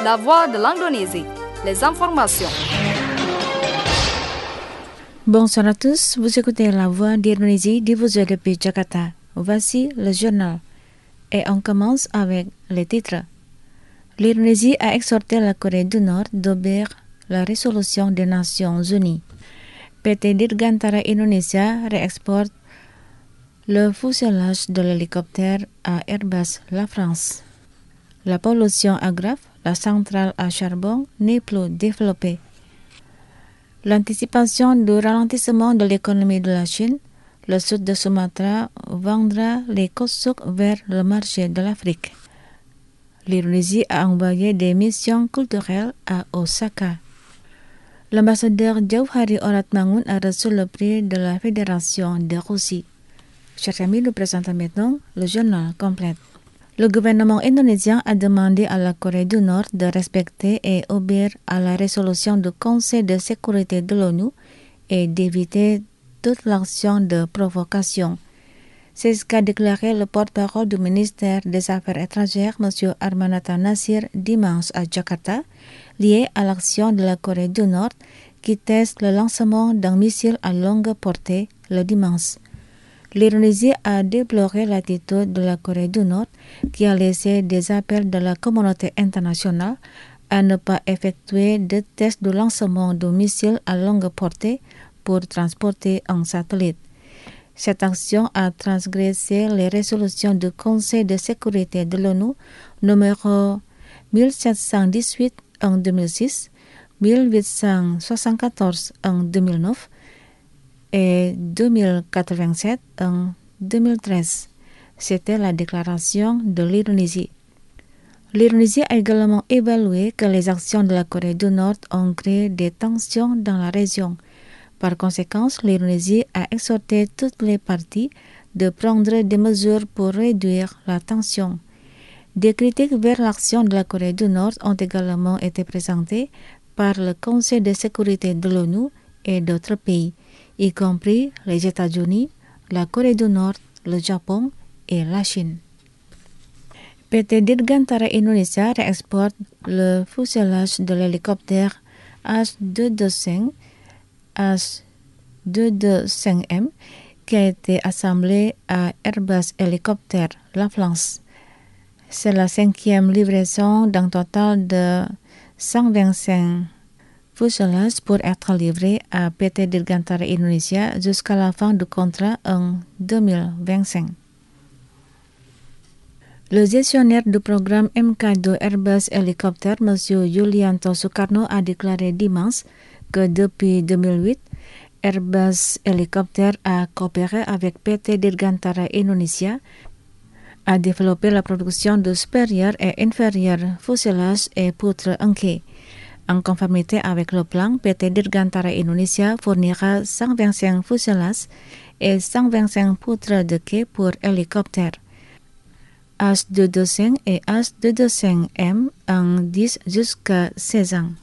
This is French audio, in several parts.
La voix de l'Indonésie, les informations. Bonsoir à tous, vous écoutez la voix d'Indonésie diffusée depuis Jakarta. Voici le journal. Et on commence avec les titres. L'Indonésie a exhorté la Corée du Nord d'obéir la résolution des Nations Unies. PT Dirgantara Indonesia réexporte le fuselage de l'hélicoptère à Airbus, la France. La pollution aggrave, la centrale à charbon n'est plus développée. L'anticipation du ralentissement de l'économie de la Chine, le sud de Sumatra vendra les kosuk vers le marché de l'Afrique. L'Indonésie a envoyé des missions culturelles à Osaka. L'ambassadeur Jauhari Oratmangun a reçu le prix de la Fédération de Russie. Chers amis, nous présentons maintenant le journal complet. Le gouvernement indonésien a demandé à la Corée du Nord de respecter et obéir à la résolution du Conseil de sécurité de l'ONU et d'éviter toute l'action de provocation. C'est ce qu'a déclaré le porte-parole du ministère des Affaires étrangères, M. Armanata Nasir, dimanche à Jakarta, lié à l'action de la Corée du Nord qui teste le lancement d'un missile à longue portée le dimanche. L'Indonésie a déploré l'attitude de la Corée du Nord qui a laissé des appels de la communauté internationale à ne pas effectuer de tests de lancement de missiles à longue portée pour transporter un satellite. Cette action a transgressé les résolutions du Conseil de sécurité de l'ONU numéro 1718 en 2006, 1874 en 2009 et 2087 en 2013. C'était la déclaration de l'Indonésie. L'Indonésie a également évalué que les actions de la Corée du Nord ont créé des tensions dans la région. Par conséquent, l'Indonésie a exhorté toutes les parties de prendre des mesures pour réduire la tension. Des critiques vers l'action de la Corée du Nord ont également été présentées par le Conseil de sécurité de l'ONU et d'autres pays, y compris les États-Unis, la Corée du Nord, le Japon et la Chine. PT Dirgantara Indonesia réexporte le fuselage de l'hélicoptère H225 H225M qui a été assemblé à Airbus Hélicoptère, la France. C'est la 5e livraison d'un total de 125 fuselages pour être livré à PT Dirgantara Indonesia jusqu'à la fin du contrat en 2025. Le gestionnaire du programme MK2 Airbus Hélicoptère, M. Yulianto Soekarno, a déclaré dimanche que depuis 2008, Airbus Hélicoptère a coopéré avec PT Dirgantara Indonesia à développer la production de supérieurs et inférieurs fuselages et poutres en quai. En conformité avec le plan, PT Dirgantara Indonesia fournira 125 fuselages et 125 poutres de quai pour hélicoptères. H225 et H225M en 10 jusqu'à 16 ans.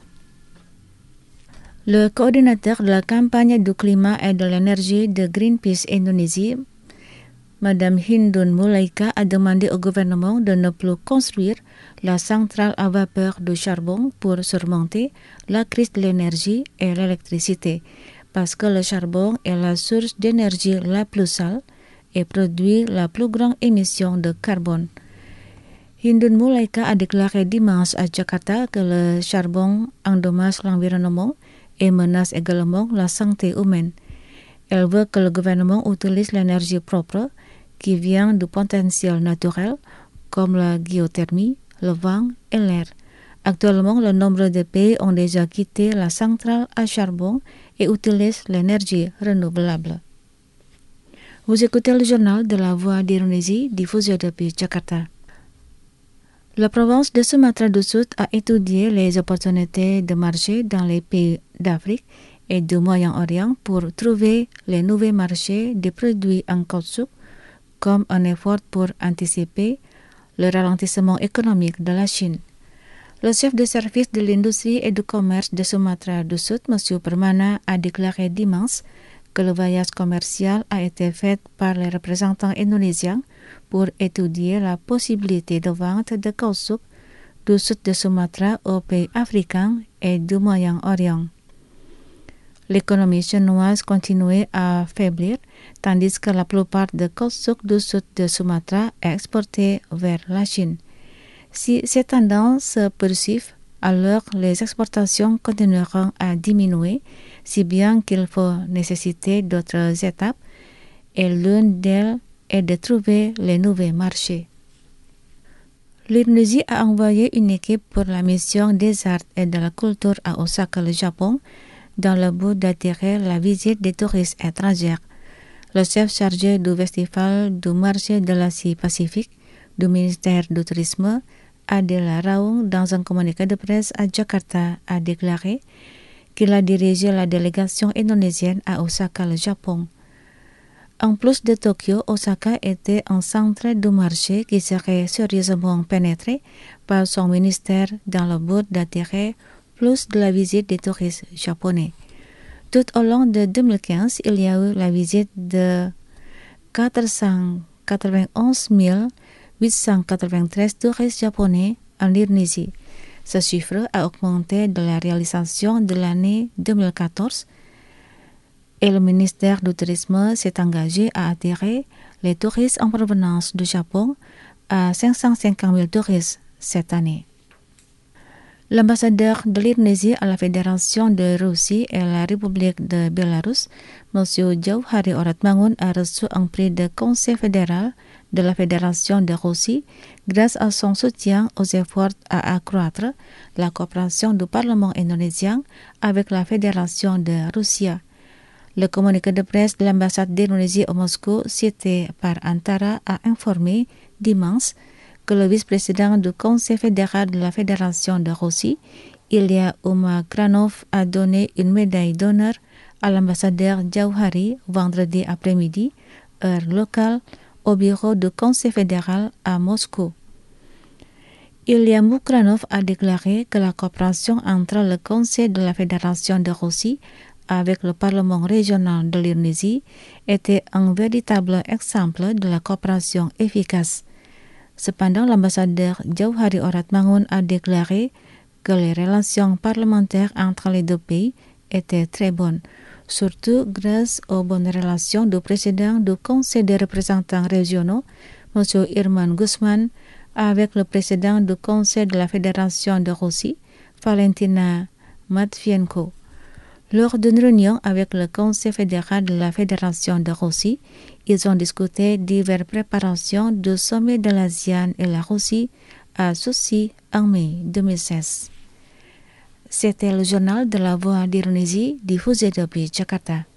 Le coordinateur de la campagne du climat et de l'énergie de Greenpeace Indonésie, Madame Hindun Mulaika, a demandé au gouvernement de ne plus construire la centrale à vapeur de charbon pour surmonter la crise de l'énergie et l'électricité, parce que le charbon est la source d'énergie la plus sale et produit la plus grande émission de carbone. Hindun Mulaika a déclaré dimanche à Jakarta que le charbon endommage l'environnement et menace également la santé humaine. Elle veut que le gouvernement utilise l'énergie propre qui vient du potentiel naturel comme la géothermie, le vent et l'air. Actuellement, le nombre de pays ont déjà quitté la centrale à charbon et utilisent l'énergie renouvelable. Vous écoutez le journal de la Voix d'Indonésie diffusé depuis Jakarta. La province de Sumatra du Sud a étudié les opportunités de marché dans les pays d'Afrique et du Moyen-Orient pour trouver les nouveaux marchés des produits en caoutchouc comme un effort pour anticiper le ralentissement économique de la Chine. Le chef de service de l'industrie et du commerce de Sumatra du Sud, M. Permana, a déclaré dimanche que le voyage commercial a été fait par les représentants indonésiens pour étudier la possibilité de vente de caoutchouc du sud de Sumatra aux pays africains et du Moyen-Orient. L'économie chinoise continuait à faiblir, tandis que la plupart des couscous du sud de Sumatra est exportée vers la Chine. Si ces tendances se poursuivent, alors les exportations continueront à diminuer, si bien qu'il faut nécessiter d'autres étapes, et l'une d'elles est de trouver les nouveaux marchés. L'Indonésie a envoyé une équipe pour la mission des arts et de la culture à Osaka, le Japon, dans le but d'attirer la visite des touristes étrangers. Le chef chargé du festival du marché de l'Asie-Pacifique du ministère du Tourisme, Adela Raung, dans un communiqué de presse à Jakarta, a déclaré qu'il a dirigé la délégation indonésienne à Osaka, le Japon. En plus de Tokyo, Osaka était un centre du marché qui serait sérieusement pénétré par son ministère dans le but d'attirer plus de la visite des touristes japonais. Tout au long de 2015, il y a eu la visite de 491 893 touristes japonais en Indonésie. Ce chiffre a augmenté de la réalisation de l'année 2014 et le ministère du Tourisme s'est engagé à attirer les touristes en provenance du Japon à 550 000 touristes cette année. L'ambassadeur de l'Indonésie à la Fédération de Russie et la République de Bélarus, M. Jauhari Oratmangun, a reçu un prix de Conseil fédéral de la Fédération de Russie grâce à son soutien aux efforts à accroître la coopération du Parlement indonésien avec la Fédération de Russie. Le communiqué de presse de l'ambassade d'Indonésie à Moscou, cité par Antara, a informé dimanche que le vice-président du Conseil fédéral de la Fédération de Russie, Ilya Umagranov, a donné une médaille d'honneur à l'ambassadeur Jauhari vendredi après-midi, heure locale, au bureau du Conseil fédéral à Moscou. Ilya Umagranov a déclaré que la coopération entre le Conseil de la Fédération de Russie avec le Parlement régional de l'Indonésie était un véritable exemple de la coopération efficace. Cependant, l'ambassadeur Jauhari Oratmangun a déclaré que les relations parlementaires entre les deux pays étaient très bonnes, surtout grâce aux bonnes relations du président du Conseil des représentants régionaux, M. Irman Gusman, avec le président du Conseil de la Fédération de Russie, Valentina Matvienko. Lors d'une réunion avec le Conseil fédéral de la Fédération de Russie, ils ont discuté diverses préparations du sommet de l'ASEAN et la Russie à Sochi en mai 2016. C'était le journal de la Voix d'Indonésie diffusé depuis Jakarta.